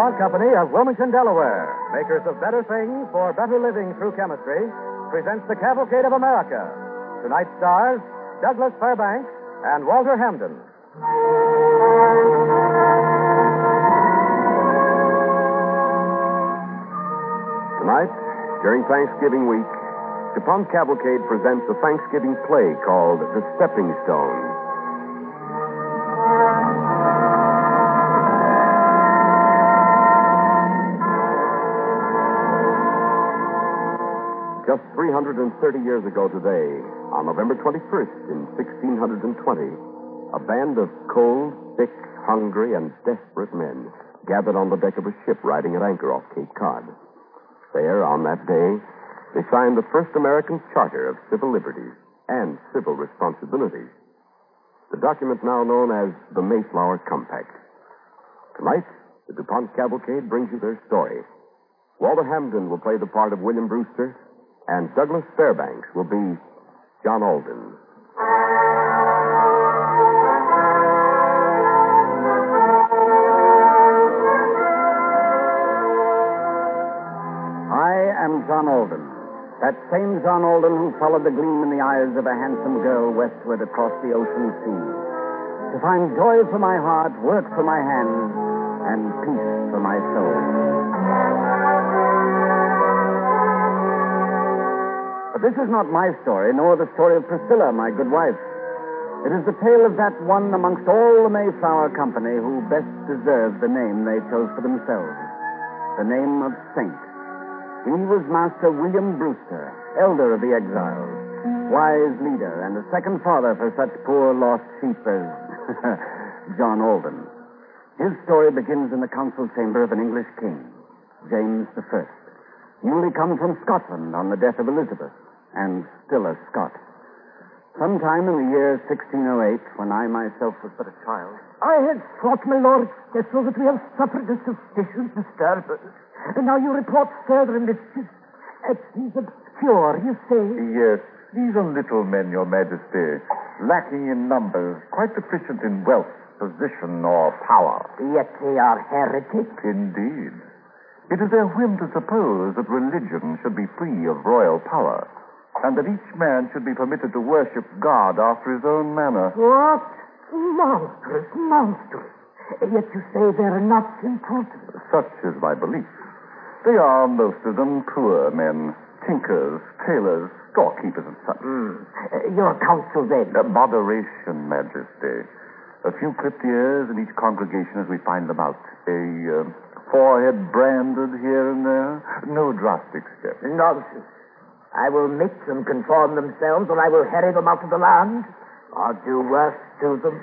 DuPont Company of Wilmington, Delaware, makers of better things for better living through chemistry, presents the Cavalcade of America. Tonight's stars, Douglas Fairbanks and Walter Hampden. Tonight, during Thanksgiving week, DuPont Cavalcade presents a Thanksgiving play called The Stepping Stone. Just 330 years ago today, on November 21st in 1620, a band of cold, sick, hungry, and desperate men gathered on the deck of a ship riding at anchor off Cape Cod. There, on that day, they signed the first American Charter of Civil Liberties and Civil Responsibilities, the document now known as the Mayflower Compact. Tonight, the DuPont Cavalcade brings you their story. Walter Hampden will play the part of William Brewster, and Douglas Fairbanks will be John Alden. I am John Alden. That same John Alden who followed the gleam in the eyes of a handsome girl westward across the ocean sea. To find joy for my heart, work for my hands, and peace for my soul. But this is not my story, nor the story of Priscilla, my good wife. It is the tale of that one amongst all the Mayflower Company who best deserved the name they chose for themselves. The name of Saint. He was Master William Brewster, elder of the exiles, wise leader, and a second father for such poor lost sheep as John Alden. His story begins in the council chamber of an English king, James I, newly come from Scotland on the death of Elizabeth, and still a Scot. Sometime in the year 1608, when I myself was but a child. I had thought, my lord, that so that we have suffered a sufficient disturbance. And now you report further mischief. He's obscure, you say? Yes, these are little men, your majesty, lacking in numbers, quite deficient in wealth, position, or power. Yet they are heretics. Indeed. It is their whim to suppose that religion should be free of royal power, and that each man should be permitted to worship God after his own manner. What? Monstrous, monstrous. Yet you say they're not important. Such is my belief. They are, most of them, poor men, tinkers, tailors, storekeepers, and such. Your counsel, then? Moderation, Majesty. A few clipped ears in each congregation as we find them out. A forehead branded here and there. No drastic steps. Nonsense. I will make them conform themselves, or I will harry them out of the land, or do worse to them.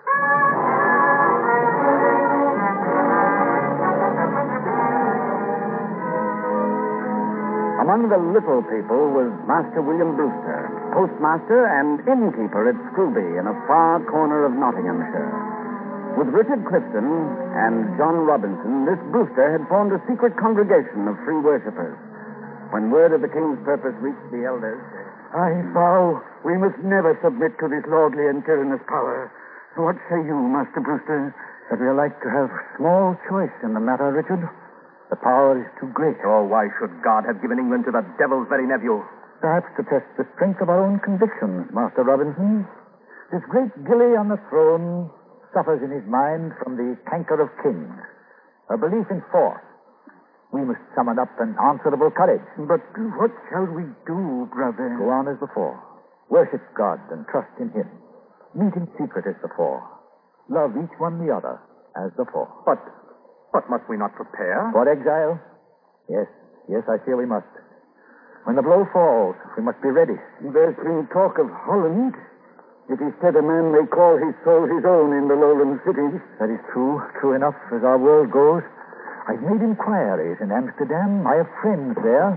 Among the little people was Master William Brewster, postmaster and innkeeper at Scrooby in a far corner of Nottinghamshire. With Richard Clifton and John Robinson, this Brewster had formed a secret congregation of free worshippers. When word of the king's purpose reached the elders... I vow we must never submit to this lordly and tyrannous power. What say you, Master Brewster? That we are like to have small choice in the matter, Richard. The power is too great. Oh, why should God have given England to the devil's very nephew? Perhaps to test the strength of our own convictions, Master Robinson. This great gilly on the throne suffers in his mind from the canker of kings, a belief in force. We must summon up an answerable courage. But what shall we do, brother? Go on as before. Worship God and trust in him. Meet in secret as before. Love each one the other as before. But must we not prepare? For exile? Yes, I fear we must. When the blow falls, we must be ready. There's been talk of Holland. It is said a man may call his soul his own in the lowland cities. That is true enough as our world goes. I've made inquiries in Amsterdam. I have friends there.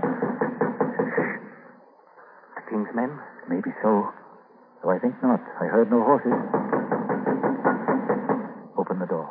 The king's men? Maybe so. Though I think not. I heard no horses. Open the door.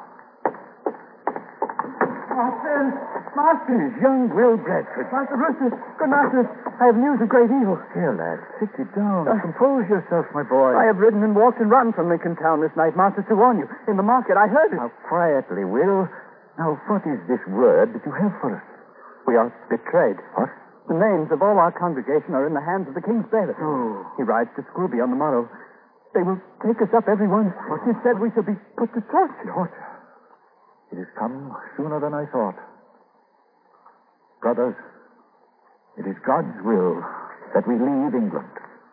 Master, young Will Bradford. Master Brewster, good master, I have news of great evil. Here, lad, sit you down. Compose yourself, my boy. I have ridden and walked and run from Lincoln Town this night, master, to warn you. In the market, I heard it. Now, quietly, Will. Now, what is this word that you have for us? We are betrayed. What? The names of all our congregation are in the hands of the king's bailiff. Oh. He rides to Scrooby on the morrow. They will take us up, every one. He said we shall be put to torture. Torture? It has come sooner than I thought. Brothers, it is God's will that we leave England.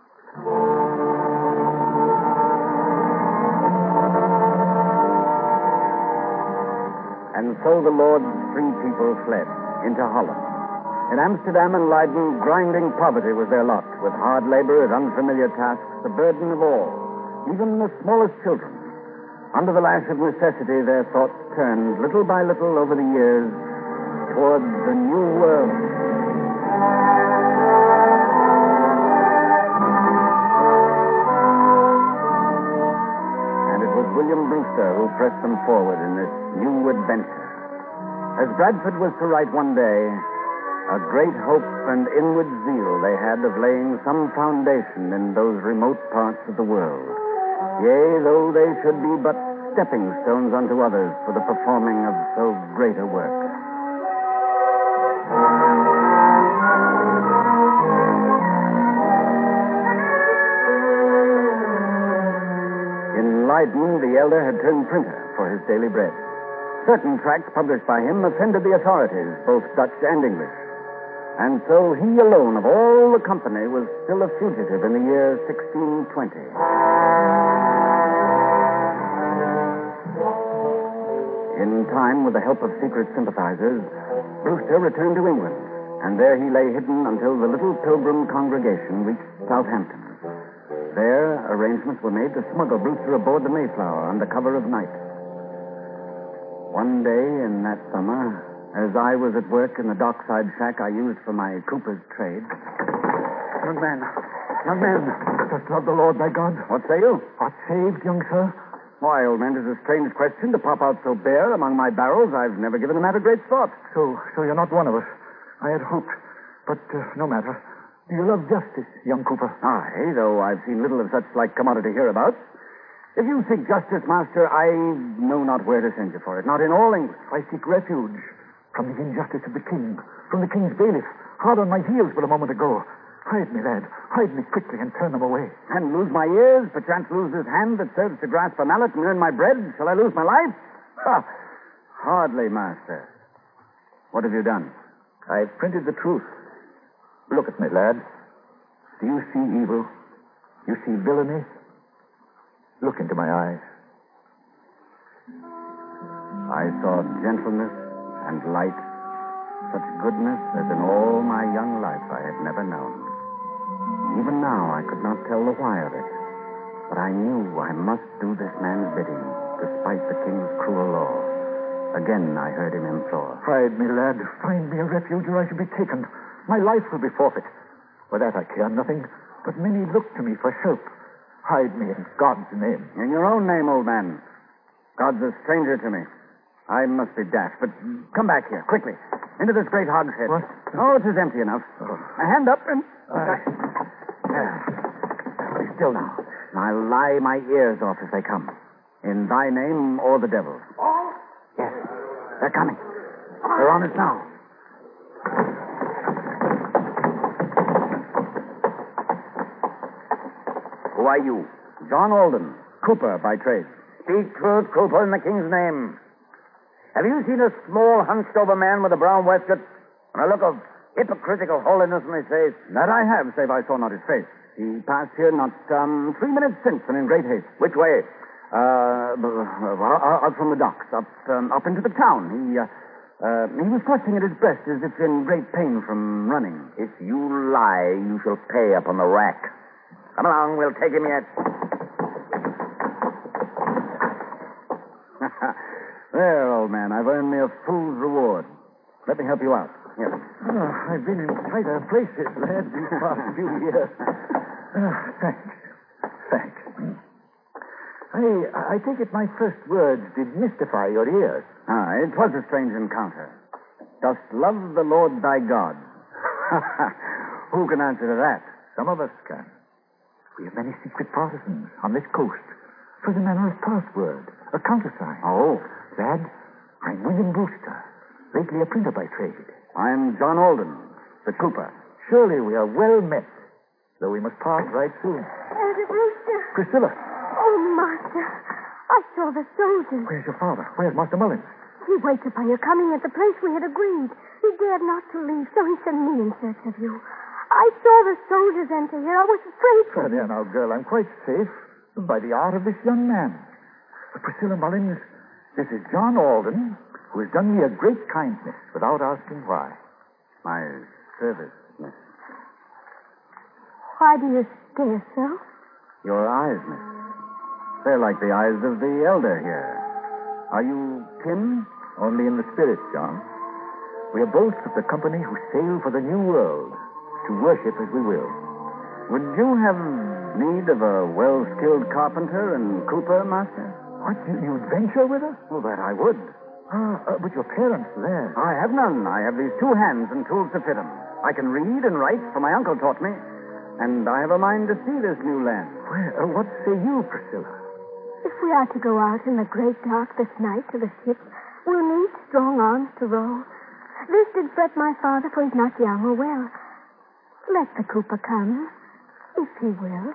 And so the Lord's free people fled into Holland. In Amsterdam and Leiden, grinding poverty was their lot, with hard labor at unfamiliar tasks, the burden of all, even the smallest children. Under the lash of necessity, their thoughts turned little by little over the years toward the new world. And it was William Brewster who pressed them forward in this new adventure. As Bradford was to write one day, a great hope and inward zeal they had of laying some foundation in those remote parts of the world. Yea, though they should be but stepping stones unto others for the performing of so great a work. In Leiden, the elder had turned printer for his daily bread. Certain tracts published by him offended the authorities, both Dutch and English. And so he alone of all the company was still a fugitive in the year 1620. In time, with the help of secret sympathizers, Brewster returned to England, and there he lay hidden until the little pilgrim congregation reached Southampton. There, arrangements were made to smuggle Brewster aboard the Mayflower under cover of night. One day in that summer, as I was at work in the dockside shack I used for my cooper's trade... Young man, Just love the Lord, thy God. what say you? Art saved, young sir? Why, old man, 'tis a strange question to pop out so bare among my barrels. I've never given the matter great thought. So you're not one of us. I had hoped. But no matter. Do you love justice, young Cooper? Aye, though I've seen little of such like commodity hereabouts. If you seek justice, master, I know not where to send you for it. Not in all England. I seek refuge from the injustice of the king, from the king's bailiff, hard on my heels but a moment ago. Hide me, lad. Hide me quickly and turn them away. And lose my ears, perchance lose this hand that serves to grasp a mallet and earn my bread. Shall I lose my life? Ha! Hardly, master. What have you done? I've printed the truth. Look at me, lad. Do you see evil? You see villainy? Look into my eyes. I saw gentleness and light, such goodness as in all my young life I had never known. Even now I could not tell the why of it, but I knew I must do this man's bidding, despite the king's cruel law. Again I heard him implore. Hide me, lad. Find me a refuge or I shall be taken. My life will be forfeit. For that I care nothing, but many look to me for help. Hide me in God's name. In your own name, old man. God's a stranger to me. I must be daft, but come back here, quickly. Into this great hogshead. What? Oh, it is empty enough. Oh. A hand up and... Be still now. I'll lie my ears off as they come. In thy name or the devil's. Yes, they're coming. They're on us now. Who are you? John Alden, Cooper by trade. Speak truth, Cooper, in the king's name. Have you seen a small, hunched-over man with a brown waistcoat and a look of hypocritical holiness in his face? That I have, save I saw not his face. He passed here not 3 minutes since and in great haste. Which way? Out from the docks, up into the town. He was clutching at his breast as if in great pain from running. If you lie, you shall pay up on the rack. Come along, we'll take him yet. There, old man, I've earned me a fool's reward. Let me help you out. Here. Oh, I've been in tighter places, lad, these past few years. Thanks. I take it my first words did mystify your ears. It was a strange encounter. Dost love the Lord thy God? Who can answer to that? Some of us can. We have many secret partisans on this coast. For the manner of password, a countersign. Oh. Lad, I'm William Brewster, lately a printer by trade. I'm John Alden, the cooper. Surely we are well met, though we must part right soon. Elder Brewster. Priscilla, Oh, Master. I saw the soldiers. where's your father? Where's Master Mullins? He waits upon your coming at the place we had agreed. He dared not to leave, so he sent me in search of you. I saw the soldiers enter here. I was afraid for you. There now, girl, I'm quite safe by the art of this young man. Priscilla Mullins, this is John Alden, who has done me a great kindness without asking why. My service, miss. Why do you stare so? Your eyes, miss. They're like the eyes of the elder here. Are you kin? Only in the spirit, John. We are both of the company who sail for the New World, to worship as we will. Would you have need of a well-skilled carpenter and cooper, master? What, you'd venture with us? Well, that I would. But your parents there. I have none. I have these 2 hands and tools to fit them. I can read and write, for my uncle taught me. And I have a mind to see this new land. Well, what say you, Priscilla? If we are to go out in the great dark this night to the ship, we'll need strong arms to row. This did fret my father, for he's not young or well. Let the cooper come, if he will.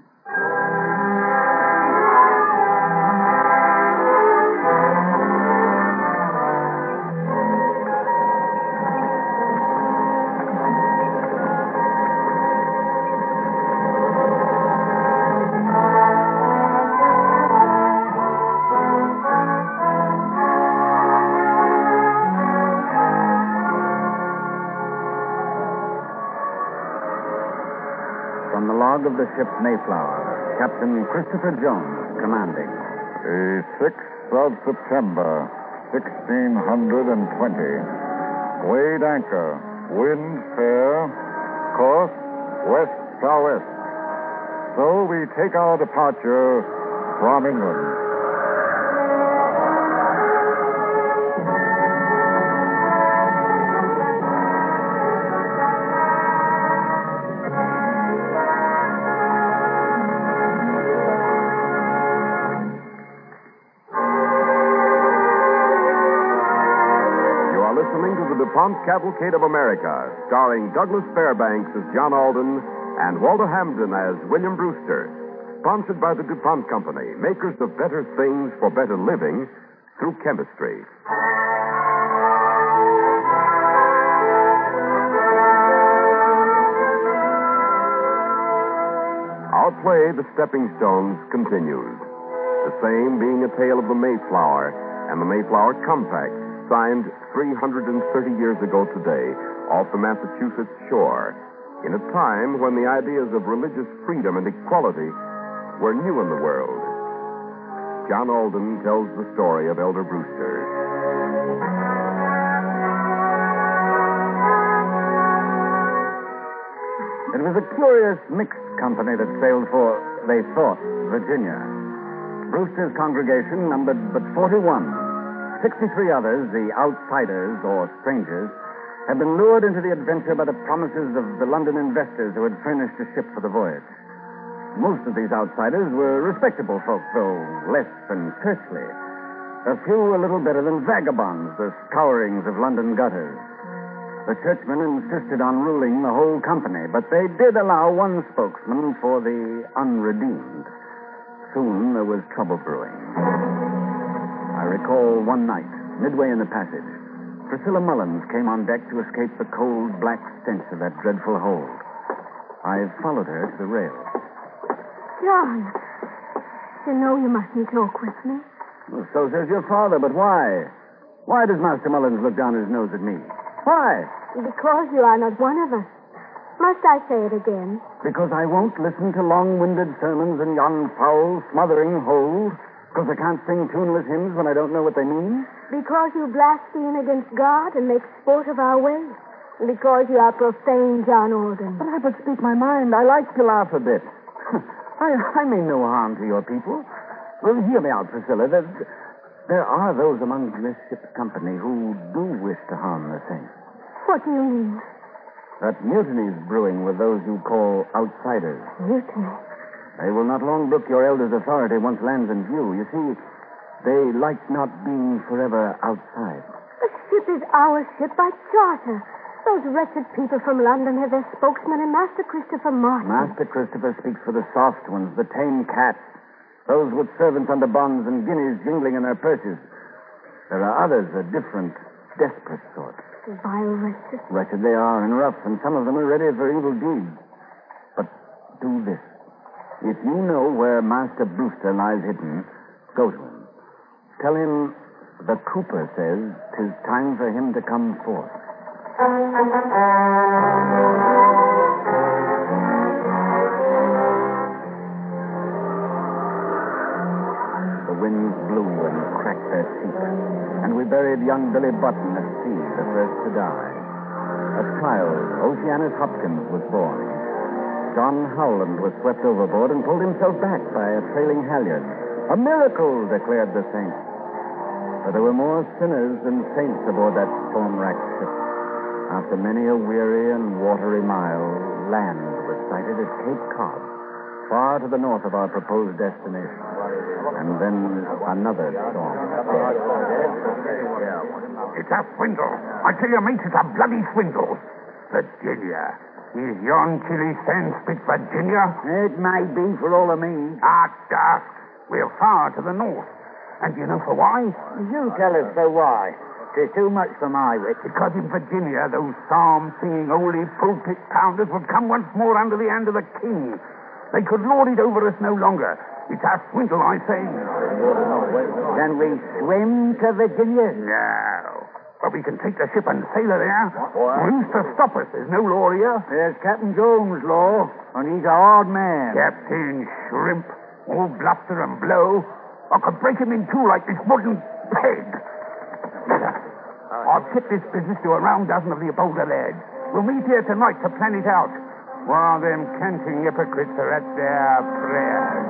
From the log of the ship Mayflower, Captain Christopher Jones, commanding. The 6th of September, 1620. Weighed anchor. Wind fair. Course west-southwest. So we take our departure from England. DuPont Cavalcade of America, starring Douglas Fairbanks as John Alden and Walter Hamden as William Brewster. Sponsored by the DuPont Company, makers of better things for better living through chemistry. Our play, The Stepping Stones, continues. The same being a tale of the Mayflower and the Mayflower Compact, signed 330 years ago today off the Massachusetts shore, in a time when the ideas of religious freedom and equality were new in the world. John Alden tells the story of Elder Brewster. It was a curious mixed company that sailed for, they thought, Virginia. Brewster's congregation numbered but 41. 63 others, the outsiders or strangers, had been lured into the adventure by the promises of the London investors who had furnished a ship for the voyage. Most of these outsiders were respectable folk, though less than churchly. A few a little better than vagabonds, the scourings of London gutters. The churchmen insisted on ruling the whole company, but they did allow one spokesman for the unredeemed. Soon there was trouble brewing. I recall one night, midway in the passage, Priscilla Mullins came on deck to escape the cold, black stench of that dreadful hold. I followed her to the rail. John, you know you mustn't talk with me. Well, so says your father, but why? Why does Master Mullins look down his nose at me? Why? Because you are not one of us. Must I say it again? Because I won't listen to long-winded sermons in yon foul, smothering hold? Because I can't sing tuneless hymns when I don't know what they mean? Because you blaspheme against God and make sport of our ways. And because you are profane, John Alden. But I but speak my mind. I like to laugh a bit. I mean no harm to your people. Well, hear me out, Priscilla. There are those among this ship's company who do wish to harm the saints. What do you mean? That mutiny's brewing with those you call outsiders. Mutiny? They will not long brook your elder's authority once lands in view. You see, They like not being forever outside. The ship is our ship by charter. Those wretched people from London have their spokesman in Master Christopher Martin. Master Christopher speaks for the soft ones, the tame cats, those with servants under bonds and guineas jingling in their purses. There are others, a different, desperate sort. Vile wretches. Wretched they are and rough, and some of them are ready for evil deeds. But do this. If you know where Master Brewster lies hidden, go to him. Tell him the cooper says 'tis time for him to come forth. The winds blew and cracked their teeth, and we buried young Billy Button at sea, the first to die. A child, Oceanus Hopkins, was born. John Howland was swept overboard and pulled himself back by a trailing halyard. A miracle, declared the saints. But there were more sinners than saints aboard that storm-racked ship. After many a weary and watery mile, land was sighted at Cape Cod, far to the north of our proposed destination. And then another storm. It's a swindle. I tell you, mate, it's a bloody swindle. Virginia. Is yon chilly sand spit Virginia? It may be for all of me. Daft. We're far to the north. And do you know for why? You tell us for why. 'Tis too much for my wit. Because in Virginia, those psalm-singing, holy pulpit pounders would come once more under the hand of the king. They could lord it over us no longer. It's a swindle, I say. Can we swim to Virginia? No. But we can take the ship and sail her there. Who's to stop us? There's no law here. There's Captain Jones' law, and he's a hard man. Captain Shrimp, all bluster and blow. I could break him in two like this wooden peg. I've kept this business to a round dozen of the bolder lads. We'll meet here tonight to plan it out, while them canting hypocrites are at their prayers.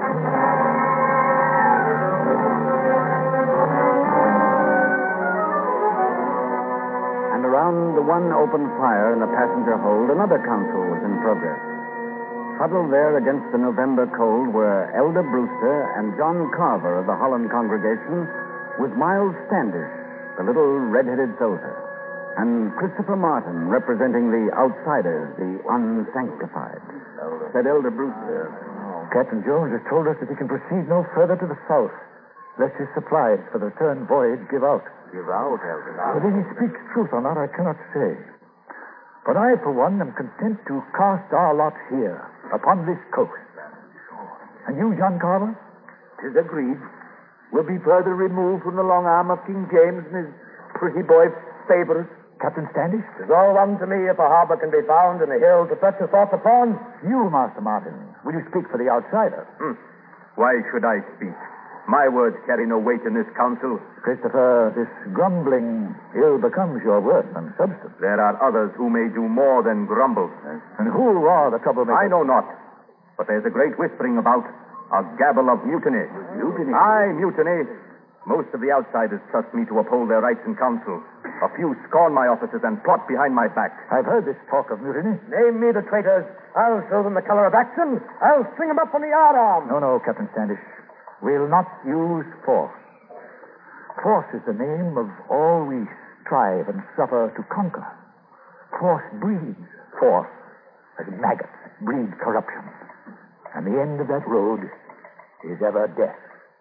And around the one open fire in the passenger hold, another council was in progress. Huddled there against the November cold were Elder Brewster and John Carver of the Holland congregation, with Miles Standish, the little red-headed soldier, and Christopher Martin representing the outsiders, the unsanctified. Said Elder Brewster, Captain Jones has told us that he can proceed no further to the south, lest his supplies for the return voyage give out. "Give out, Elder." Whether he speaks truth or not, I cannot say. But I, for one, am content to cast our lot here, upon this coast. And you, John Carver? 'Tis agreed. We'll be further removed from the long arm of King James and his pretty boy favourite. Captain Standish? 'Tis all one to me if a harbour can be found and a hill to fetch us off upon. You, Master Martin, will you speak for the outsider? Why should I speak? My words carry no weight in this council. Christopher, this grumbling ill becomes your worth and substance. There are others who may do more than grumble. And who are the troublemakers? I know not. But there's a great whispering about, a gabble of mutiny. Mutiny? Aye, mutiny. Most of the outsiders trust me to uphold their rights in council. A few scorn my offices and plot behind my back. I've heard this talk of mutiny. Name me the traitors. I'll show them the colour of action. I'll string them up on the yardarm. No, Captain Standish. We'll not use force. Force is the name of all we strive and suffer to conquer. Force breeds force, as maggots breed corruption. And the end of that road is ever death.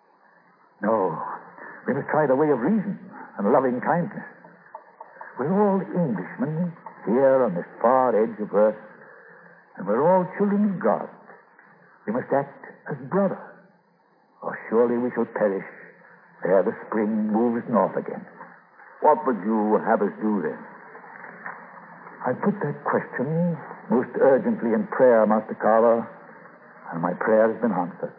No, we must try the way of reason and loving kindness. We're all Englishmen here on this far edge of earth, and we're all children of God. We must act as brothers, or surely we shall perish ere the spring moves north again. What would you have us do then? I put that question most urgently in prayer, Master Carver, and my prayer has been answered.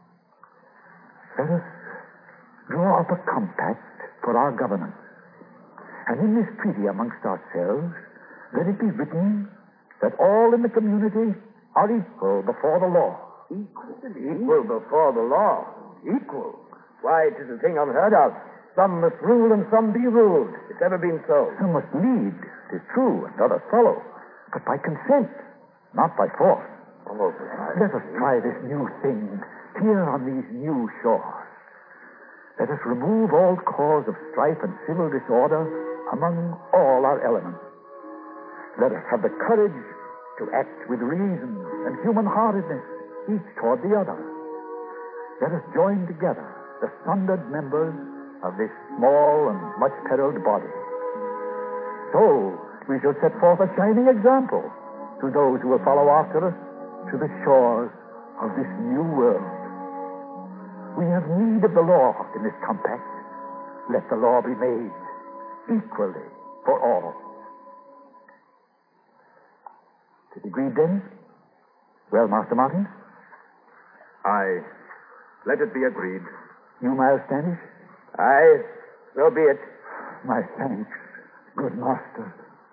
Let us draw up a compact for our governance. And in this treaty amongst ourselves, let it be written that all in the community are equal before the law. Equal before the law. Equal? Why, 'tis a thing unheard of. Some must rule and some be ruled. It's ever been so. Some must lead, 'tis true, and others follow, but by consent, not by force. Let us try this new thing here on these new shores. Let us remove all cause of strife and civil disorder among all our elements. Let us have the courage to act with reason and human-heartedness, each toward the other. Let us join together the sundered members of this small and much-perilled body. So we shall set forth a shining example to those who will follow after us to the shores of this new world. We have need of the law in this compact. Let the law be made equally for all. Is it agreed then? Well, Master Martin? Aye. Let it be agreed. You, Miles Standish? Aye, so be it. My thanks, good master.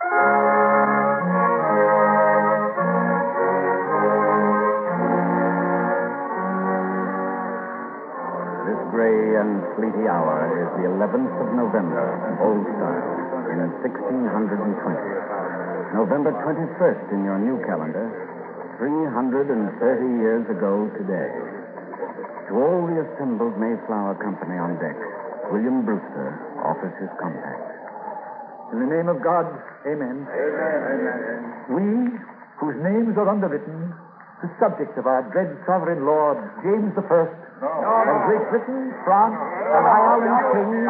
This gray and sleety hour is the 11th of November, old style, in 1620. November 21st in your new calendar, 330 years ago today. To all the assembled Mayflower Company on deck, William Brewster offers his compact. In the name of God, amen. Amen. We, whose names are underwritten, the subjects of our dread sovereign Lord, James I, and Great Britain, France, and Ireland King.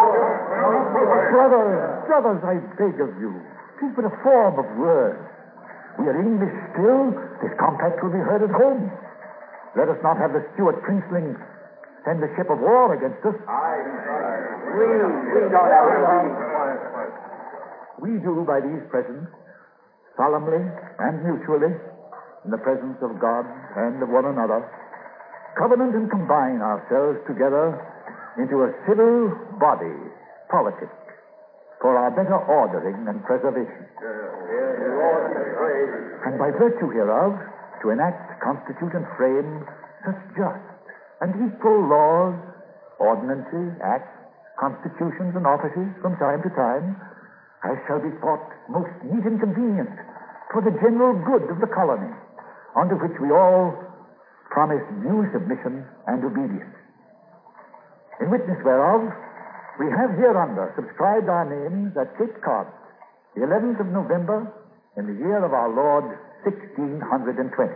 Brothers, I beg of you, 'tis but a form of words. We are English still. This compact will be heard at home. Let us not have the Stuart princelings send a ship of war against us. We do by these presents, solemnly and mutually, in the presence of God and of one another, covenant and combine ourselves together into a civil body politic for our better ordering and preservation. And by virtue hereof, to enact, constitute, and frame such just and equal laws, ordinances, acts, constitutions, and offices from time to time, as shall be thought most neat and convenient for the general good of the colony, unto which we all promise due submission and obedience. In witness whereof, we have hereunder subscribed our names at Cape Cod, the 11th of November, in the year of our Lord, 1620.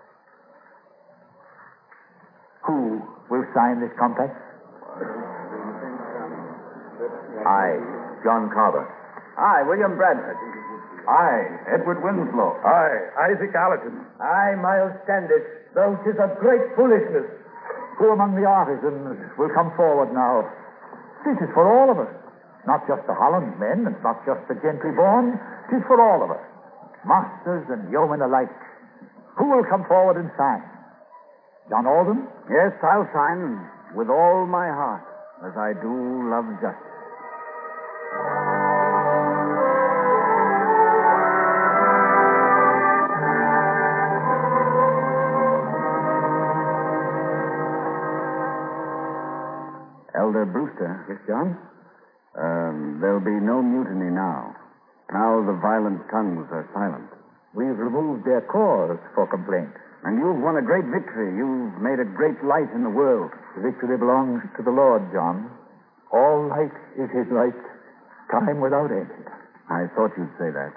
Who will sign this compact? Aye, John Carver. Aye, William Bradford. Aye, Edward Winslow. Aye, Isaac Allerton. Aye, Miles Standish. Though 'tis a great foolishness. Who among the artisans will come forward now? This is for all of us. Not just the Holland men, and not just the gentry born. 'Tis for all of us. Masters and yeomen alike. Who will come forward and sign? John Alden? Yes, I'll sign with all my heart, as I do love justice. Elder Brewster. Yes, John? There'll be no mutiny now. Now the violent tongues are silent. We've removed their cause for complaint. And you've won a great victory. You've made a great light in the world. The victory belongs to the Lord, John. All light is his light, time without end. I thought you'd say that.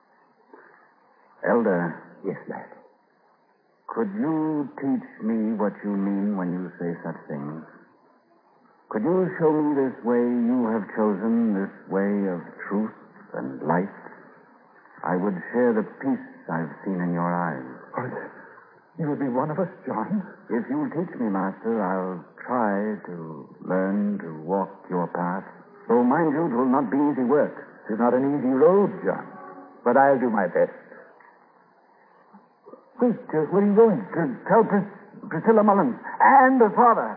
Elder. Yes, lad. Could you teach me what you mean when you say such things? Could you show me this way you have chosen, this way of truth and light? I would share the peace I've seen in your eyes. But you will be one of us, John. If you'll teach me, Master, I'll try to learn to walk your path. Though, mind you, it will not be easy work. It's not an easy road, John. But I'll do my best. Wait, where are you going? To tell Priscilla Mullins and her father.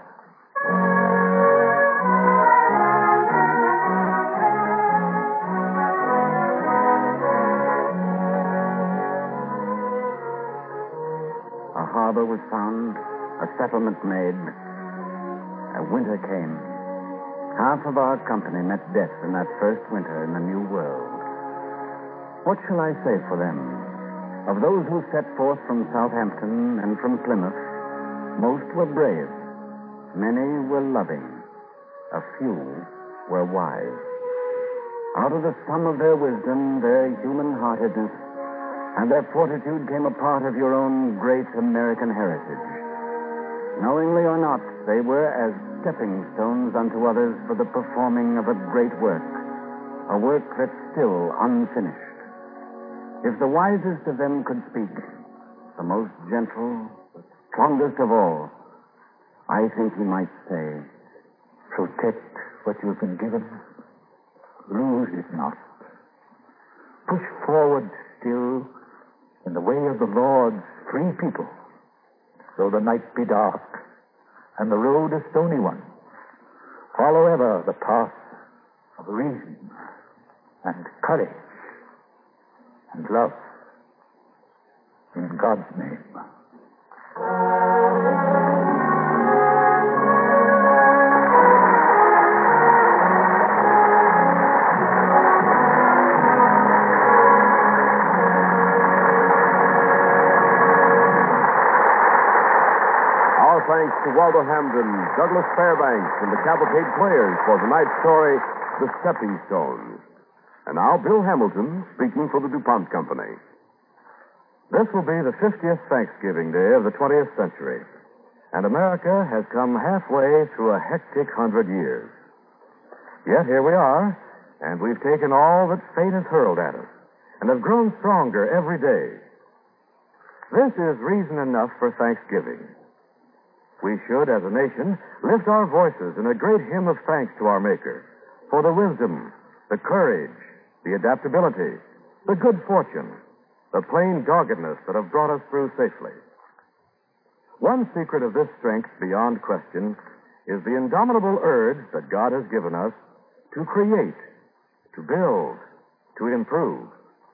A harbor was found, a settlement made. A winter came. Half of our company met death in that first winter in the New World. What shall I say for them? Of those who set forth from Southampton and from Plymouth, most were brave. Many were loving. a few were wise. Out of the sum of their wisdom, their human-heartedness, and their fortitude came a part of your own great American heritage. Knowingly or not, they were as stepping stones unto others for the performing of a great work, a work that's still unfinished. If the wisest of them could speak, the most gentle, the strongest of all, I think he might say, Protect what you've been given. Lose it not. Push forward still in the way of the Lord's free people, though the night be dark and the road a stony one. Follow ever the path of reason and courage and love in God's name. Thanks to Waldo Hamden, Douglas Fairbanks, and the Cavalcade Players for tonight's story, The Stepping Stones. And now, Bill Hamilton speaking for the DuPont Company. This will be the 50th Thanksgiving Day of the 20th century, and America has come halfway through a hectic 100 years. Yet here we are, and we've taken all that fate has hurled at us, and have grown stronger every day. This is reason enough for Thanksgiving. We should, as a nation, lift our voices in a great hymn of thanks to our Maker for the wisdom, the courage, the adaptability, the good fortune, the plain doggedness that have brought us through safely. One secret of this strength, beyond question, is the indomitable urge that God has given us to create, to build, to improve.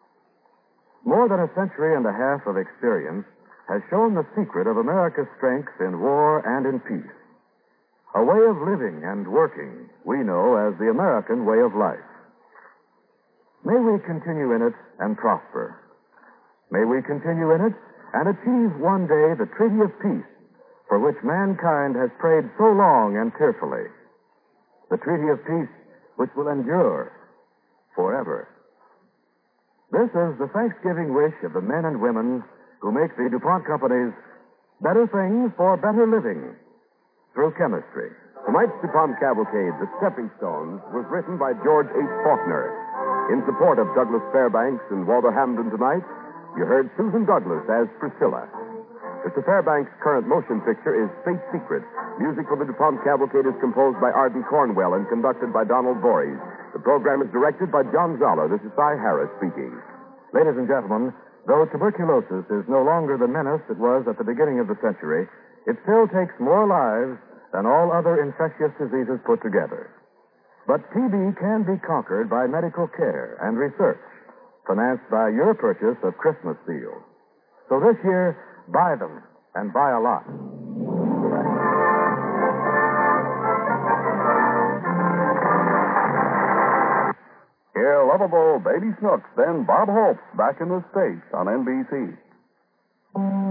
More than a century and a half of experience has shown the secret of America's strength in war and in peace. A way of living and working we know as the American way of life. May we continue in it and prosper. May we continue in it and achieve one day the Treaty of Peace for which mankind has prayed so long and tearfully. The Treaty of Peace which will endure forever. This is the Thanksgiving wish of the men and women who make the DuPont Company's better things for better living through chemistry. Tonight's DuPont Cavalcade, The Stepping Stones, was written by George H. Faulkner. In support of Douglas Fairbanks and Walter Hamden tonight, you heard Susan Douglas as Priscilla. Mr. Fairbanks' current motion picture is State Secret. Music for the DuPont Cavalcade is composed by Arden Cornwell and conducted by Donald Voorhees. The program is directed by John Zoller. This is Cy Harris speaking. Ladies and gentlemen, though tuberculosis is no longer the menace it was at the beginning of the century, it still takes more lives than all other infectious diseases put together. But TB can be conquered by medical care and research, financed by your purchase of Christmas seals. So this year, buy them, and buy a lot. Hear lovable Baby Snooks, then Bob Hope back in the States on NBC.